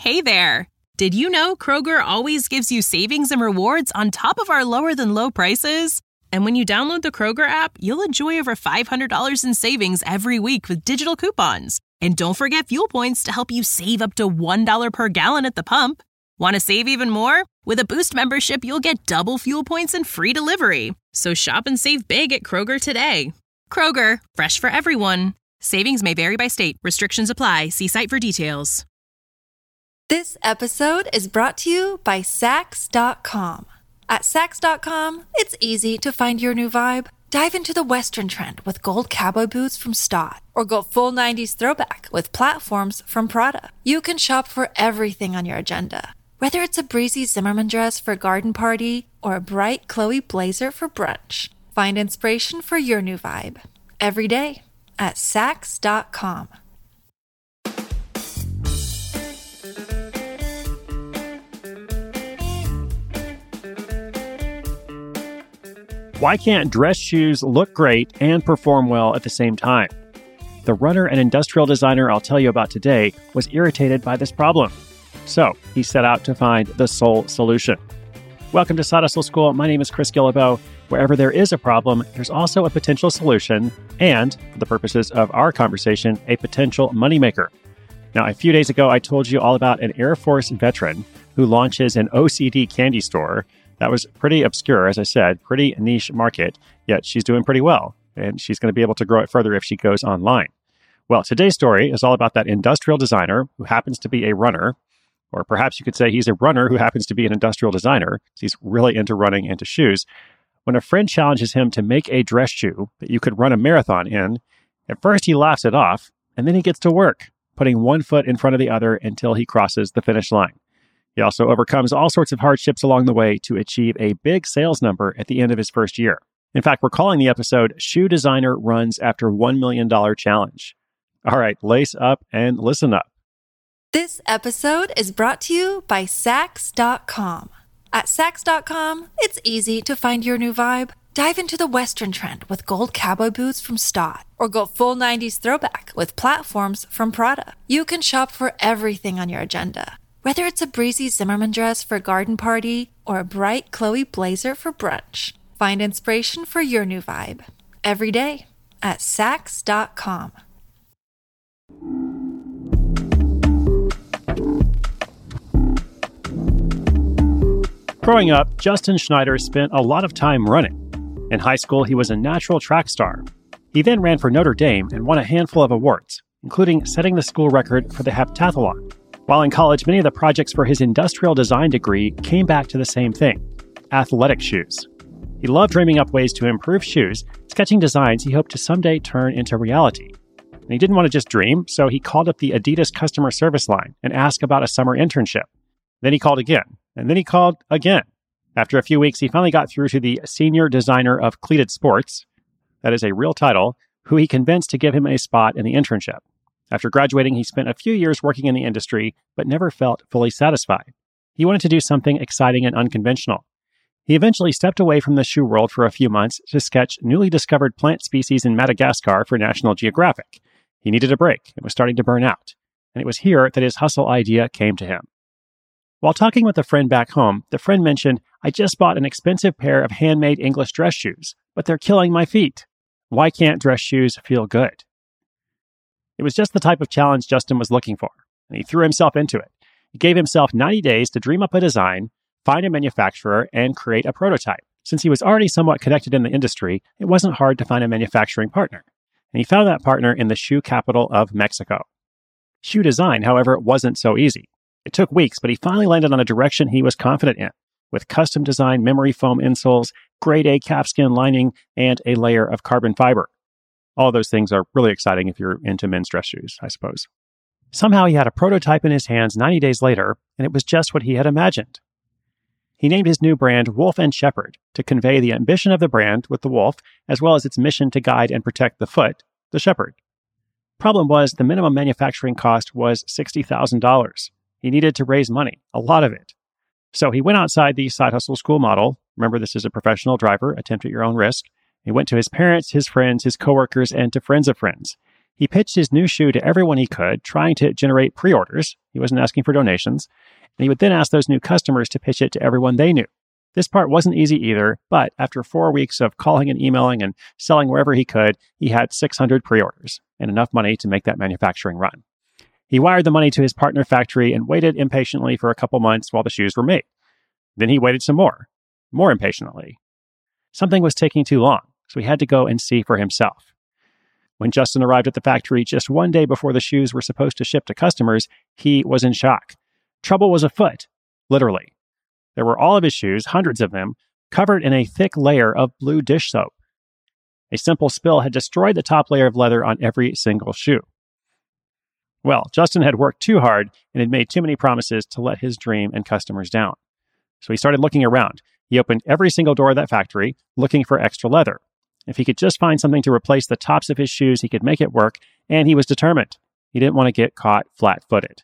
Hey there! Did you know Kroger always gives you savings and rewards on top of our lower-than-low prices? And when you download the Kroger app, you'll enjoy over $500 in savings every week with digital coupons. And don't forget fuel points to help you save up to $1 per gallon at the pump. Want to save even more? With a Boost membership, you'll get double fuel points and free delivery. So shop and save big at Kroger today. Kroger, fresh for everyone. Savings may vary by state. Restrictions apply. See site for details. This episode is brought to you by Sax.com. At Sax.com, it's easy to find your new vibe. Dive into the Western trend with gold cowboy boots from Stott, or go full 90s throwback with platforms from Prada. You can shop for everything on your agenda, whether it's a breezy Zimmermann dress for a garden party or a bright Chloe blazer for brunch. Find inspiration for your new vibe every day at Sax.com. Why can't dress shoes look great and perform well at the same time? The runner and industrial designer I'll tell you about today was irritated by this problem. So he set out to find the sole solution. Welcome to Side Hustle School. My name is Chris Guillebeau. Wherever there is a problem, there's also a potential solution and, for the purposes of our conversation, a potential moneymaker. Now, a few days ago, I told you all about an Air Force veteran who launches an OCD candy store. That was pretty obscure, as I said, pretty niche market, yet she's doing pretty well, and she's going to be able to grow it further if she goes online. Well, today's story is all about that industrial designer who happens to be a runner, or perhaps you could say he's a runner who happens to be an industrial designer. He's really into running, into shoes. When a friend challenges him to make a dress shoe that you could run a marathon in, at first he laughs it off, and then he gets to work, putting one foot in front of the other until he crosses the finish line. He also overcomes all sorts of hardships along the way to achieve a big sales number at the end of his first year. In fact, we're calling the episode Shoe Designer Runs After $1 Million Challenge. All right, lace up and listen up. This episode is brought to you by Sax.com. At Sax.com, it's easy to find your new vibe. Dive into the Western trend with gold cowboy boots from Stott, or go full 90s throwback with platforms from Prada. You can shop for everything on your agenda, whether it's a breezy Zimmermann dress for a garden party or a bright Chloe blazer for brunch. Find inspiration for your new vibe every day at Sax.com. Growing up, Justin Schneider spent a lot of time running. In high school, he was a natural track star. He then ran for Notre Dame and won a handful of awards, including setting the school record for the heptathlon. While in college, many of the projects for his industrial design degree came back to the same thing: athletic shoes. He loved dreaming up ways to improve shoes, sketching designs he hoped to someday turn into reality. And he didn't want to just dream, so he called up the Adidas customer service line and asked about a summer internship. Then he called again, and then he called again. After a few weeks, he finally got through to the senior designer of Cleated Sports, that is a real title, who he convinced to give him a spot in the internship. After graduating, he spent a few years working in the industry, but never felt fully satisfied. He wanted to do something exciting and unconventional. He eventually stepped away from the shoe world for a few months to sketch newly discovered plant species in Madagascar for National Geographic. He needed a break and was starting to burn out, and it was here that his hustle idea came to him. While talking with a friend back home, the friend mentioned, "I just bought an expensive pair of handmade English dress shoes, but they're killing my feet. Why can't dress shoes feel good?" It was just the type of challenge Justin was looking for, and he threw himself into it. He gave himself 90 days to dream up a design, find a manufacturer, and create a prototype. Since he was already somewhat connected in the industry, it wasn't hard to find a manufacturing partner, and he found that partner in the shoe capital of Mexico. Shoe design, however, wasn't so easy. It took weeks, but he finally landed on a direction he was confident in, with custom-designed memory foam insoles, grade A calfskin lining, and a layer of carbon fiber. All those things are really exciting if you're into men's dress shoes, I suppose. Somehow he had a prototype in his hands 90 days later, and it was just what he had imagined. He named his new brand Wolf and Shepherd to convey the ambition of the brand with the wolf, as well as its mission to guide and protect the foot, the shepherd. Problem was, the minimum manufacturing cost was $60,000. He needed to raise money, a lot of it. So he went outside the Side Hustle School model. Remember, this is a professional driver, attempt at your own risk. He went to his parents, his friends, his coworkers, and to friends of friends. He pitched his new shoe to everyone he could, trying to generate pre-orders. He wasn't asking for donations. And he would then ask those new customers to pitch it to everyone they knew. This part wasn't easy either, but after 4 weeks of calling and emailing and selling wherever he could, he had 600 pre-orders and enough money to make that manufacturing run. He wired the money to his partner factory and waited impatiently for a couple months while the shoes were made. Then he waited some more impatiently. Something was taking too long, so he had to go and see for himself. When Justin arrived at the factory just one day before the shoes were supposed to ship to customers, he was in shock. Trouble was afoot, literally. There were all of his shoes, hundreds of them, covered in a thick layer of blue dish soap. A simple spill had destroyed the top layer of leather on every single shoe. Well, Justin had worked too hard and had made too many promises to let his dream and customers down. So he started looking around. He opened every single door of that factory, looking for extra leather. If he could just find something to replace the tops of his shoes, he could make it work, and he was determined. He didn't want to get caught flat-footed.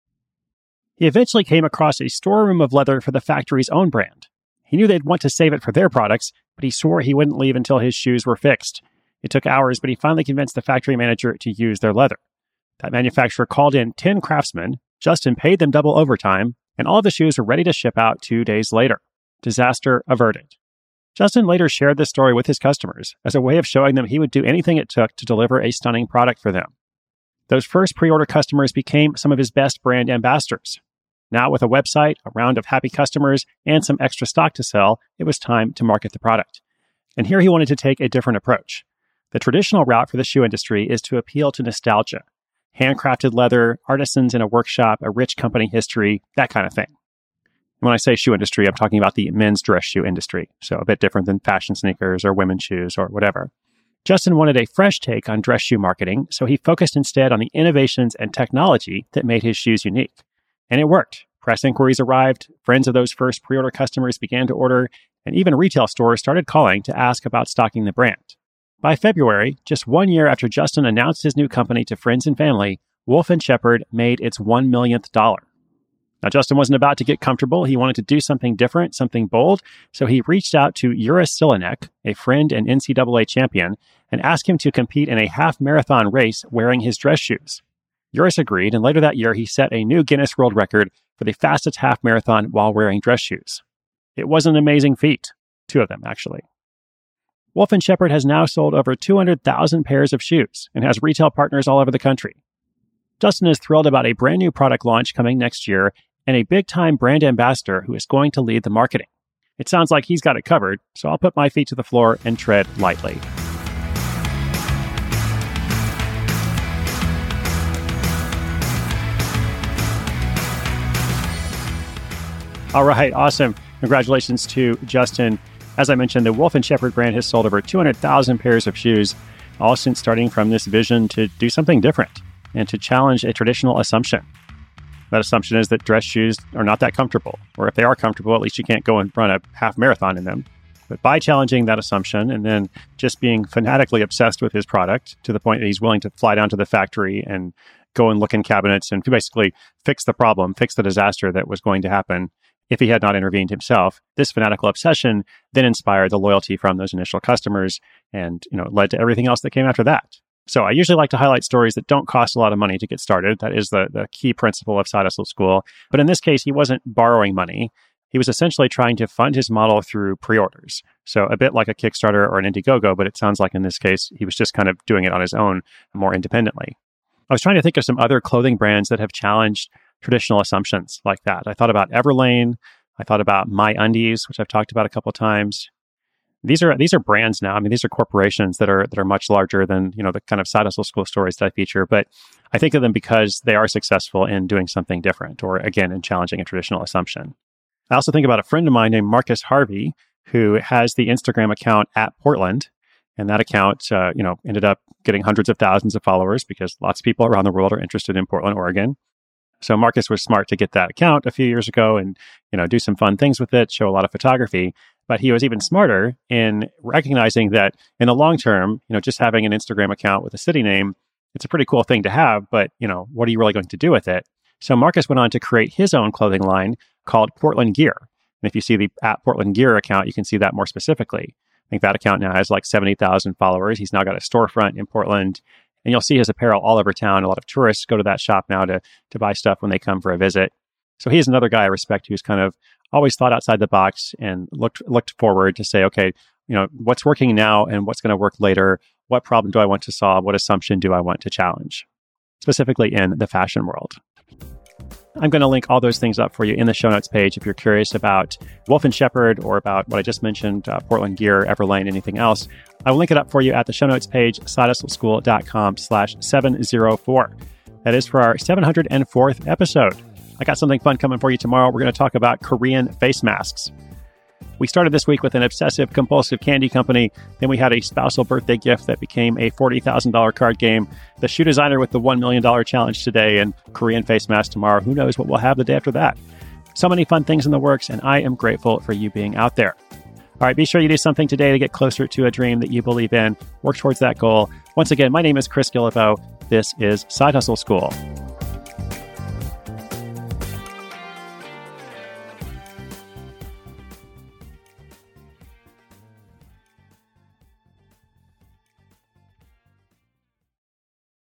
He eventually came across a storeroom of leather for the factory's own brand. He knew they'd want to save it for their products, but he swore he wouldn't leave until his shoes were fixed. It took hours, but he finally convinced the factory manager to use their leather. That manufacturer called in 10 craftsmen, Justin paid them double overtime, and all of the shoes were ready to ship out 2 days later. Disaster averted. Justin later shared this story with his customers as a way of showing them he would do anything it took to deliver a stunning product for them. Those first pre-order customers became some of his best brand ambassadors. Now, with a website, a round of happy customers, and some extra stock to sell, it was time to market the product. And here he wanted to take a different approach. The traditional route for the shoe industry is to appeal to nostalgia. Handcrafted leather, artisans in a workshop, a rich company history, that kind of thing. When I say shoe industry, I'm talking about the men's dress shoe industry, so a bit different than fashion sneakers or women's shoes or whatever. Justin wanted a fresh take on dress shoe marketing, so he focused instead on the innovations and technology that made his shoes unique. And it worked. Press inquiries arrived, friends of those first pre-order customers began to order, and even retail stores started calling to ask about stocking the brand. By February, just 1 year after Justin announced his new company to friends and family, Wolf & Shepherd made its $1 millionth. Now, Justin wasn't about to get comfortable. He wanted to do something different, something bold. So he reached out to Uris Silanek, a friend and NCAA champion, and asked him to compete in a half marathon race wearing his dress shoes. Uris agreed, and later that year, he set a new Guinness World Record for the fastest half marathon while wearing dress shoes. It was an amazing feat. 2 of them, actually. Wolf & Shepherd has now sold over 200,000 pairs of shoes and has retail partners all over the country. Justin is thrilled about a brand new product launch coming next year and a big-time brand ambassador who is going to lead the marketing. It sounds like he's got it covered, so I'll put my feet to the floor and tread lightly. All right, awesome. Congratulations to Justin. As I mentioned, the Wolf & Shepherd brand has sold over 200,000 pairs of shoes, all since starting from this vision to do something different and to challenge a traditional assumption. That assumption is that dress shoes are not that comfortable, or if they are comfortable, at least you can't go and run a half marathon in them. But by challenging that assumption and then just being fanatically obsessed with his product to the point that he's willing to fly down to the factory and go and look in cabinets and basically fix the problem, fix the disaster that was going to happen if he had not intervened himself, this fanatical obsession then inspired the loyalty from those initial customers and, led to everything else that came after that. So I usually like to highlight stories that don't cost a lot of money to get started. That is the key principle of Side Hustle School. But in this case, he wasn't borrowing money. He was essentially trying to fund his model through pre-orders. So a bit like a Kickstarter or an Indiegogo, but it sounds like in this case, he was just kind of doing it on his own more independently. I was trying to think of some other clothing brands that have challenged traditional assumptions like that. I thought about Everlane. I thought about MyUndies, which I've talked about a couple of times. These are brands now. I mean, these are corporations that are much larger than, the kind of Side Hustle School stories that I feature. But I think of them because they are successful in doing something different, or again, in challenging a traditional assumption. I also think about a friend of mine named Marcus Harvey, who has the Instagram account @Portland. And that account, ended up getting hundreds of thousands of followers because lots of people around the world are interested in Portland, Oregon. So Marcus was smart to get that account a few years ago and, do some fun things with it, show a lot of photography. But he was even smarter in recognizing that in the long term, just having an Instagram account with a city name, it's a pretty cool thing to have, but, what are you really going to do with it? So Marcus went on to create his own clothing line called Portland Gear. And if you see the @Portland Gear account, you can see that more specifically. I think that account now has like 70,000 followers. He's now got a storefront in Portland. And you'll see his apparel all over town. A lot of tourists go to that shop now to buy stuff when they come for a visit. So he's another guy I respect who's kind of always thought outside the box and looked forward to say, okay, what's working now and what's going to work later? What problem do I want to solve? What assumption do I want to challenge? Specifically in the fashion world. I'm going to link all those things up for you in the show notes page if you're curious about Wolf & Shepard or about what I just mentioned, Portland Gear, Everlane, anything else. I will link it up for you at the show notes page, sidehustleschool.com/704. That is for our 704th episode. I got something fun coming for you tomorrow. We're going to talk about Korean face masks. We started this week with an obsessive-compulsive candy company. Then we had a spousal birthday gift that became a $40,000 card game. The shoe designer with the $1 million challenge today and Korean face mask tomorrow. Who knows what we'll have the day after that? So many fun things in the works, and I am grateful for you being out there. All right, be sure you do something today to get closer to a dream that you believe in. Work towards that goal. Once again, my name is Chris Guillebeau. This is Side Hustle School.